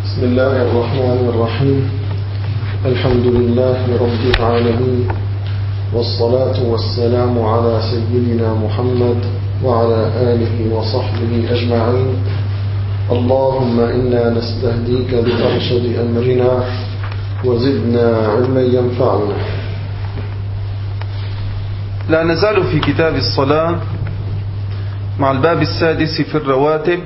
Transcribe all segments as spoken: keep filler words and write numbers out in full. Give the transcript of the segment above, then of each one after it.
بسم الله الرحمن الرحيم. الحمد لله رب العالمين، والصلاة والسلام على سيدنا محمد وعلى آله وصحبه أجمعين. اللهم إنا نستهديك بأرشد أمرنا وزدنا علما ينفعنا. لا نزال في كتاب الصلاة مع الباب السادس في الرواتب،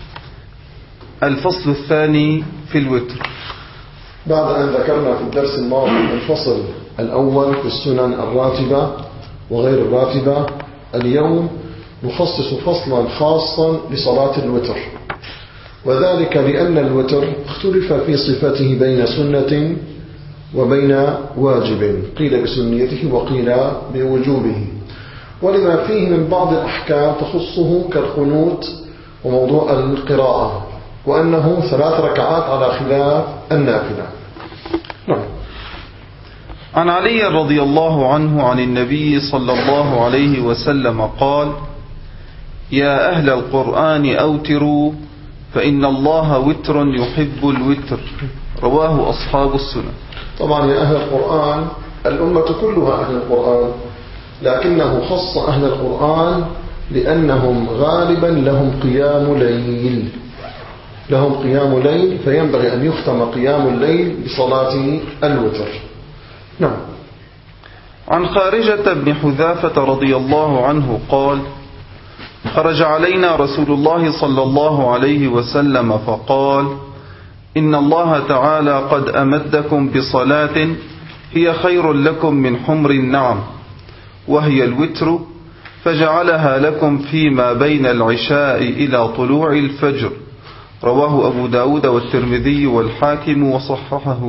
الفصل الثاني في الوتر. بعد أن ذكرنا في الدرس الماضي الفصل الأول في السنن الراتبة وغير الراتبة، اليوم نخصص فصلا خاصا لصلاة الوتر، وذلك لأن الوتر اختلف في صفته بين سنة وبين واجب، قيل بسنيته وقيل بوجوبه، ولما فيه من بعض الأحكام تخصه كالقنوت وموضوع القراءة، وأنه ثلاث ركعات على خلاف النافلة. نعم. عن علي رضي الله عنه عن النبي صلى الله عليه وسلم قال: يا أهل القرآن أوتروا فإن الله وتر يحب الوتر. رواه أصحاب السنن. طبعا يا أهل القرآن الأمة كلها أهل القرآن، لكنه خص أهل القرآن لأنهم غالبا لهم قيام ليل لهم قيام ليل فينبغي أن يختم قيام الليل بصلاة الوتر. نعم. عن خارجة بن حذافة رضي الله عنه قال: خرج علينا رسول الله صلى الله عليه وسلم فقال: إن الله تعالى قد أمدكم بصلاة هي خير لكم من حمر النعم، وهي الوتر، فجعلها لكم فيما بين العشاء إلى طلوع الفجر. رواه أبو داود والترمذي والحاكم وصححه.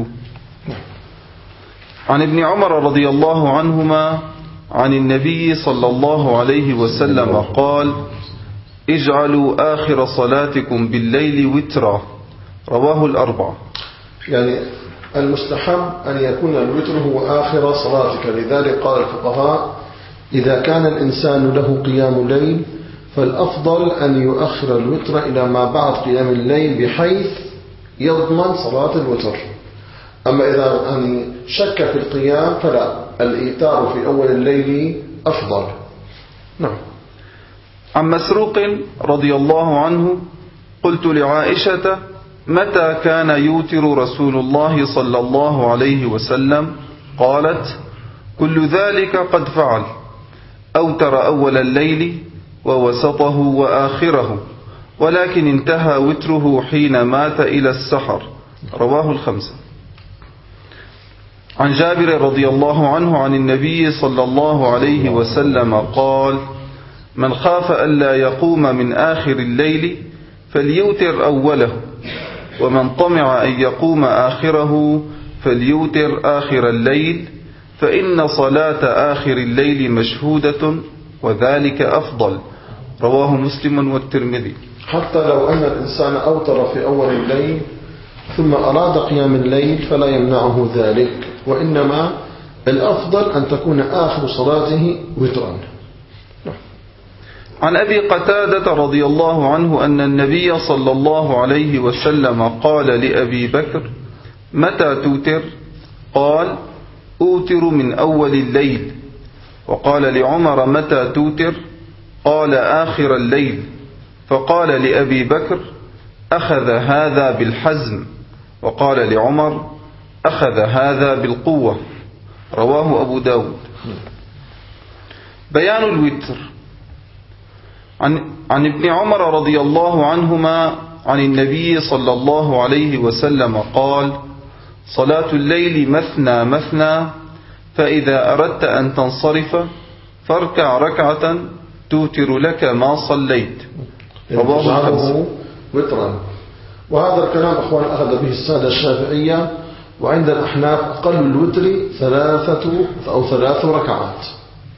عن ابن عمر رضي الله عنهما عن النبي صلى الله عليه وسلم قال: اجعلوا آخر صلاتكم بالليل وترا. رواه الأربعة. يعني المستحب أن يكون الوتر هو آخر صلاتك، لذلك قال الفقهاء: إذا كان الإنسان له قيام ليل فالأفضل أن يؤخر الوتر إلى ما بعد قيام الليل بحيث يضمن صلاة الوتر. أما إذا أن شك في القيام فلا، الإيتار في أول الليل أفضل. نعم. عن مسروق رضي الله عنه قلت لعائشة: متى كان يوتر رسول الله صلى الله عليه وسلم؟ قالت: كل ذلك قد فعل، أوتر أول الليل ووسطه وآخره، ولكن انتهى وتره حين مات إلى السحر. رواه الخمسة. عن جابر رضي الله عنه عن النبي صلى الله عليه وسلم قال: من خاف ألا يقوم من آخر الليل فليوتر أوله، ومن طمع أن يقوم آخره فليوتر آخر الليل، فإن صلاة آخر الليل مشهودة وذلك أفضل. رواه مسلم والترمذي. حتى لو أن الإنسان أوتر في أول الليل ثم أراد قيام الليل فلا يمنعه ذلك، وإنما الأفضل أن تكون آخر صلاته وترا. عن أبي قتادة رضي الله عنه أن النبي صلى الله عليه وسلم قال لأبي بكر: متى توتر؟ قال: أوتر من أول الليل. وقال لعمر: متى توتر؟ قال: آخر الليل. فقال لأبي بكر: أخذ هذا بالحزم. وقال لعمر: أخذ هذا بالقوة. رواه أبو داود. بيان الوتر. عن, عن ابن عمر رضي الله عنهما عن النبي صلى الله عليه وسلم قال: صلاة الليل مثنى مثنى، فإذا أردت أن تنصرف فاركع ركعة توتر لك ما صليت. رواه الخمسة. وترا. وهذا الكلام أخوان أخذ به السادة الشافعية، وعند الأحناف أقل الوتر ثلاثة أو ثلاث ركعات.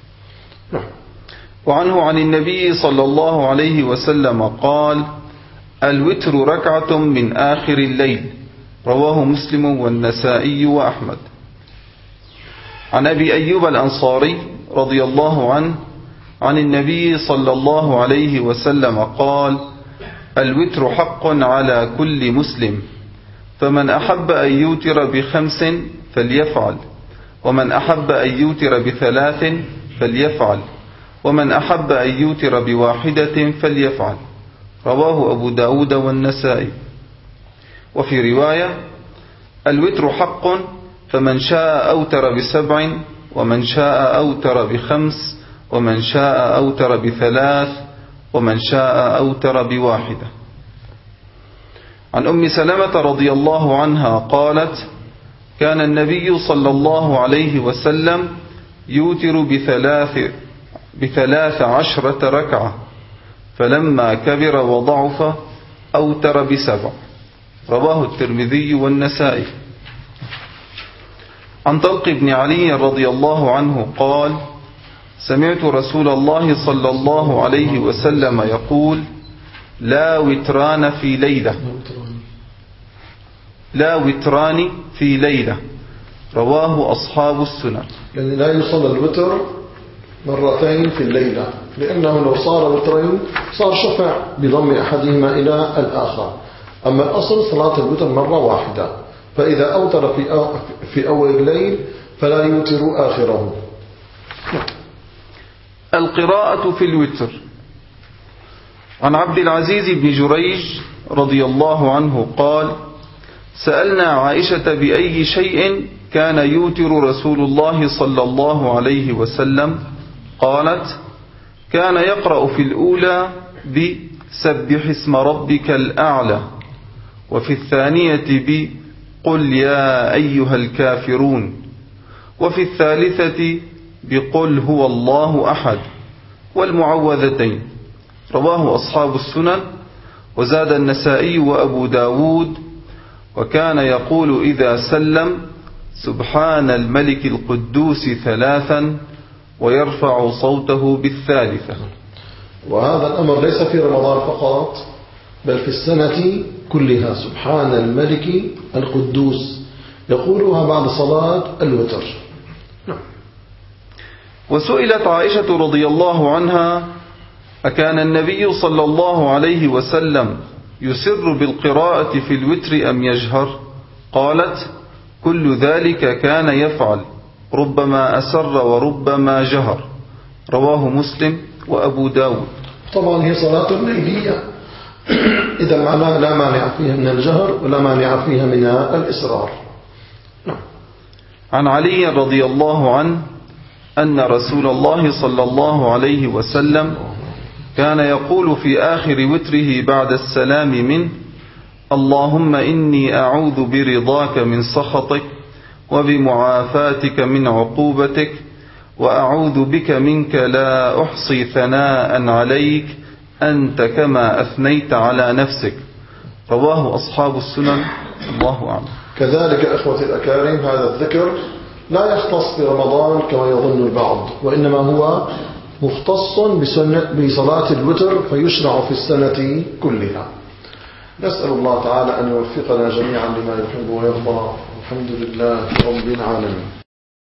وعنه عن النبي صلى الله عليه وسلم قال: الوتر ركعة من آخر الليل. رواه مسلم والنسائي وأحمد. عن أبي أيوب الأنصاري رضي الله عنه عن النبي صلى الله عليه وسلم قال: الوتر حق على كل مسلم، فمن أحب أن يوتر بخمس فليفعل، ومن أحب أن يوتر بثلاث فليفعل، ومن أحب أن يوتر بواحدة فليفعل. رواه أبو داود والنسائي. وفي رواية: الوتر حق، فمن شاء أوتر بسبع، ومن شاء أوتر بخمس، ومن شاء أوتر بثلاث، ومن شاء أوتر بواحدة. عن أم سلمة رضي الله عنها قالت: كان النبي صلى الله عليه وسلم يوتر بثلاث بثلاث عشرة ركعة، فلما كبر وضعف أوتر بسبع. رواه الترمذي والنسائي. عن طلق بن علي رضي الله عنه قال: سمعت رسول الله صلى الله عليه وسلم يقول: لا وتران في ليلة لا وتران في ليلة. رواه أصحاب السنن. يعني لا يصلى الوتر مرتين في الليلة، لأنه لو صار وترين صار شفع بضم أحدهما إلى الآخر. أما الأصل صلاة الوتر مرة واحدة، فإذا أوتر في في أول الليل فلا يوتر آخره. القراءة في الوتر. عن عبد العزيز بن جريج رضي الله عنه قال: سألنا عائشة بأي شيء كان يوتر رسول الله صلى الله عليه وسلم؟ قالت: كان يقرأ في الأولى بسبح اسم ربك الأعلى، وفي الثانية بقل يا أيها الكافرون، وفي الثالثة بقل هو الله أحد، والمعوذتين. رواه أصحاب السنن. وزاد النسائي وأبو داود: وكان يقول إذا سلم سبحان الملك القدوس ثلاثا، ويرفع صوته بالثالثة. وهذا الأمر ليس في رمضان فقط، بل في السنة كلها. سبحان الملك القدوس يقولها بعد صلاة الوتر. وسئلت عائشة رضي الله عنها: أكان النبي صلى الله عليه وسلم يسر بالقراءة في الوتر أم يجهر؟ قالت: كل ذلك كان يفعل، ربما أسر وربما جهر. رواه مسلم وأبو داود. طبعا هي صلاة ليلية، إذا معناها لا مانع فيها من الجهر ولا مانع فيها من الإسرار. عن علي رضي الله عنه أن رسول الله صلى الله عليه وسلم كان يقول في آخر وتره بعد السلام منه: اللهم إني أعوذ برضاك من سخطك، وبمعافاتك من عقوبتك، وأعوذ بك منك لا أحصي ثناء عليك أنت كما أثنيت على نفسك. رواه أصحاب السنن. الله أعلم. كذلك أخوتي الأكارم، هذا الذكر لا يختص برمضان كما يظن البعض، وإنما هو مختص بصلاة الوتر، فيشرع في السنة كلها. نسأل الله تعالى أن يوفقنا جميعا لما يحب ويرضى. الحمد لله رب العالمين.